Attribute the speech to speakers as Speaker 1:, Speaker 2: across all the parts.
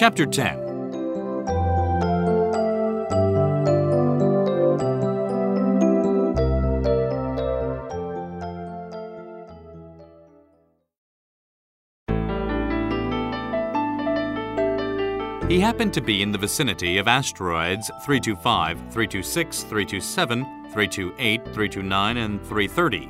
Speaker 1: Chapter 10. He happened to be in the vicinity of asteroids 325, 326, 327, 328, 329, and 330.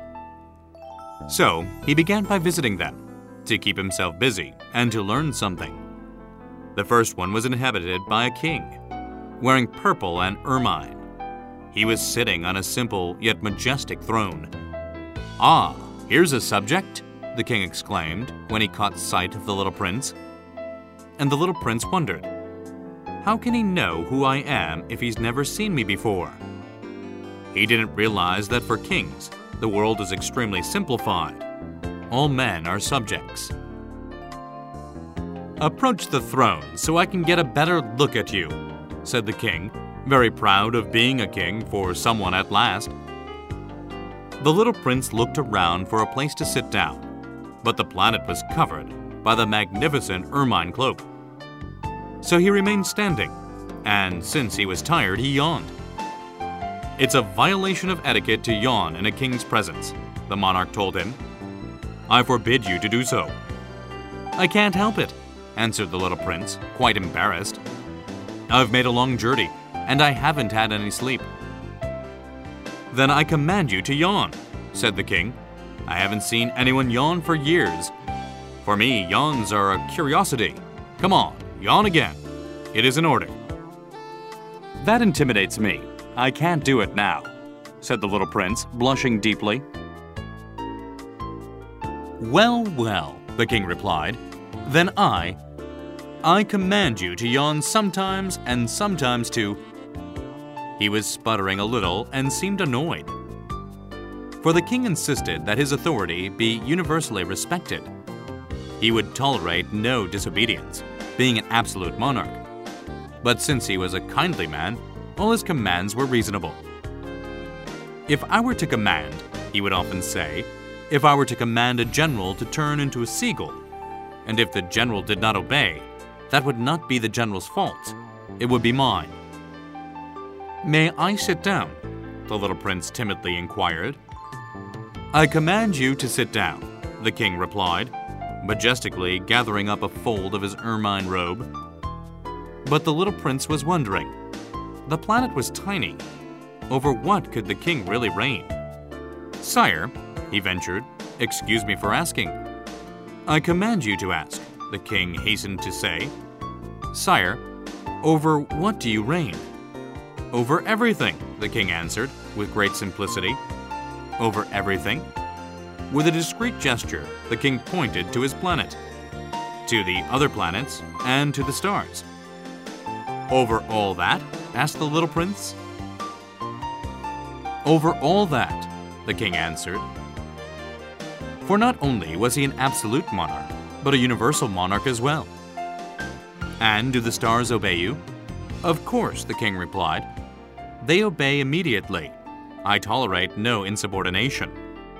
Speaker 1: So, he began by visiting them, to keep himself busy and to learn something. The first one was inhabited by a king, wearing purple and ermine. He was sitting on a simple yet majestic throne. "Ah, here's a subject," the king exclaimed when he caught sight of the little prince. And the little prince wondered, how can he know who I am if he's never seen me before? He didn't realize that for kings, the world is extremely simplified. All men are subjects. "Approach the throne so I can get a better look at you," said the king, very proud of being a king for someone at last. The little prince looked around for a place to sit down, but the planet was covered by the magnificent ermine cloak. So he remained standing, and since he was tired, he yawned. "It's a violation of etiquette to yawn in a king's presence," the monarch told him. "I forbid you to do so." "I can't help it," answered the little prince, quite embarrassed. "I've made a long journey, and I haven't had any sleep." "Then I command you to yawn," said the king. "I haven't seen anyone yawn for years. For me, yawns are a curiosity. Come on, yawn again. It is in order." "That intimidates me. I can't do it now," said the little prince, blushing deeply. "Well, well," the king replied, "then I command you to yawn sometimes and sometimes to—" He was sputtering a little and seemed annoyed. For the king insisted that his authority be universally respected. He would tolerate no disobedience, being an absolute monarch. But since he was a kindly man, all his commands were reasonable. "If I were to command," he would often say, "if I were to command a general to turn into a seagull, and if the general did not obey, that would not be the general's fault. It would be mine." "May I sit down?" the little prince timidly inquired. "I command you to sit down," the king replied, majestically gathering up a fold of his ermine robe. But the little prince was wondering. The planet was tiny. Over what could the king really reign? "Sire," he ventured, "excuse me for asking." "I command you to ask," the king hastened to say. "Sire, over what do you reign?" "Over everything," the king answered, with great simplicity. "Over everything?" With a discreet gesture, the king pointed to his planet, to the other planets, and to the stars. "Over all that?" asked the little prince. "Over all that," the king answered. For not only was he an absolute monarch, but a universal monarch as well. "And do the stars obey you?" "Of course," the king replied. "They obey immediately. I tolerate no insubordination."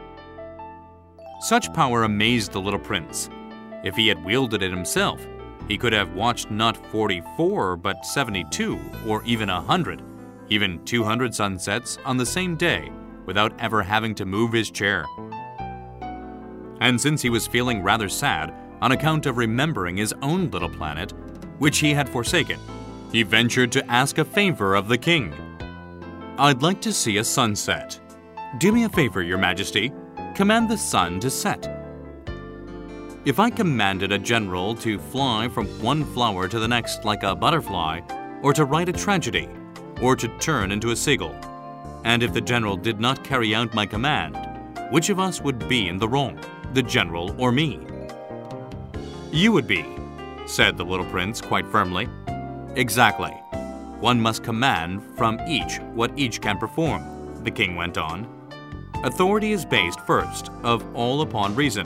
Speaker 1: Such power amazed the little prince. If he had wielded it himself, he could have watched not 44, but 72, or even 100, even 200 sunsets on the same day without ever having to move his chair. And since he was feeling rather sad on account of remembering his own little planet, which he had forsaken, he ventured to ask a favor of the king. "I'd like to see a sunset. Do me a favor, Your Majesty. Command the sun to set." If I commanded a general to fly from one flower to the next like a butterfly, or to write a tragedy, or to turn into a seagull, and if the general did not carry out my command, which of us would be in the wrong, the general or me? "You would be," said the little prince quite firmly. "Exactly. One must command from each what each can perform," the king went on. "Authority is based first of all upon reason.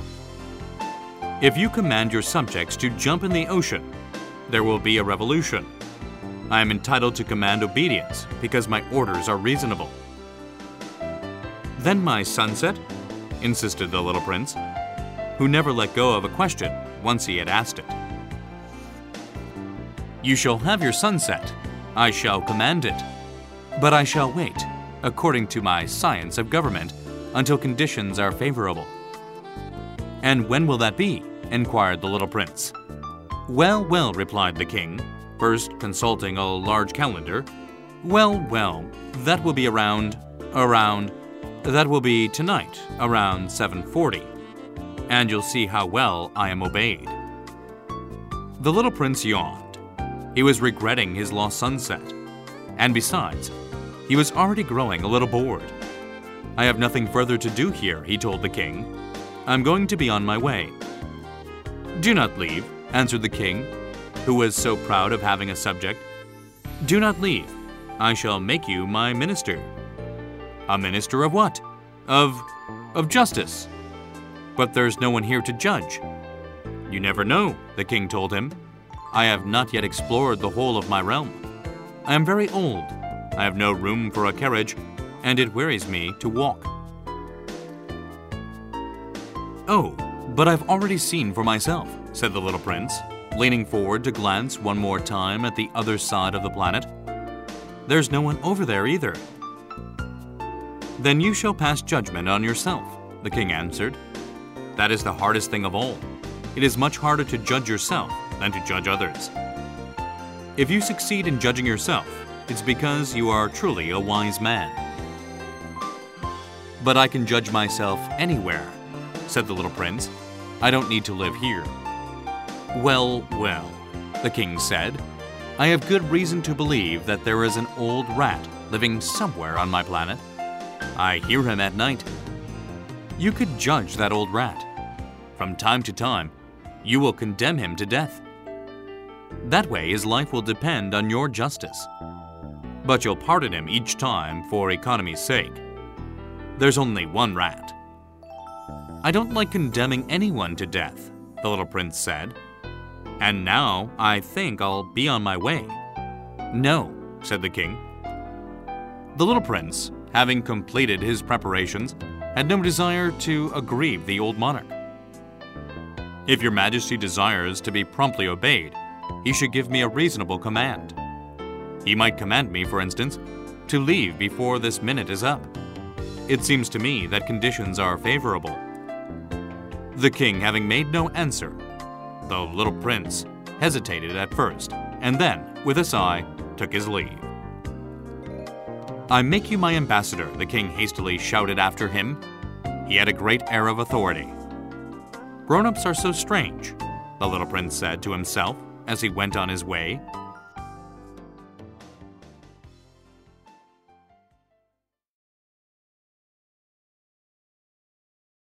Speaker 1: If you command your subjects to jump in the ocean, there will be a revolution. I am entitled to command obedience because my orders are reasonable." "Then my sunset?" insisted the little prince, who never let go of a question once he had asked it. You shall have your sunset. I shall command it. But I shall wait, according to my science of government, until conditions are favorable." "And when will that be?" inquired the little prince. "Well, well," replied the king, first consulting a large calendar. "Well, well, that will be that will be tonight, around 7:40, and you'll see how well I am obeyed." The little prince yawned. He was regretting his lost sunset, and besides, he was already growing a little bored. "I have nothing further to do here," he told the king. "I'm going to be on my way." "Do not leave," answered the king, who was so proud of having a subject. "Do not leave. I shall make you my minister." "A minister of what?" Of justice." "But there's no one here to judge." "You never know," the king told him. "I have not yet explored the whole of my realm. I am very old. I have no room for a carriage, and it wearies me to walk." "Oh, but I've already seen for myself," said the little prince, leaning forward to glance one more time at the other side of the planet. "There's no one over there either." "Then you shall pass judgment on yourself," the king answered. "That is the hardest thing of all. It is much harder to judge yourself than to judge others. If you succeed in judging yourself, it's because you are truly a wise man." "But I can judge myself anywhere," said the little prince. "I don't need to live here." "Well, well," the king said, "I have good reason to believe that there is an old rat living somewhere on my planet. I hear him at night. You could judge that old rat. From time to time, you will condemn him to death. That way his life will depend on your justice. But you'll pardon him each time for economy's sake. There's only one rat." "I don't like condemning anyone to death," the little prince said. "And now I think I'll be on my way." "No," said the king. The little prince, having completed his preparations, had no desire to aggrieve the old monarch. "If your majesty desires to be promptly obeyed, he should give me a reasonable command. He might command me, for instance, to leave before this minute is up. It seems to me that conditions are favorable." The king having made no answer, the little prince hesitated at first, and then, with a sigh, took his leave. "I make you my ambassador," the king hastily shouted after him. He had a great air of authority. "Grown-ups are so strange," the little prince said to himself as he went on his way.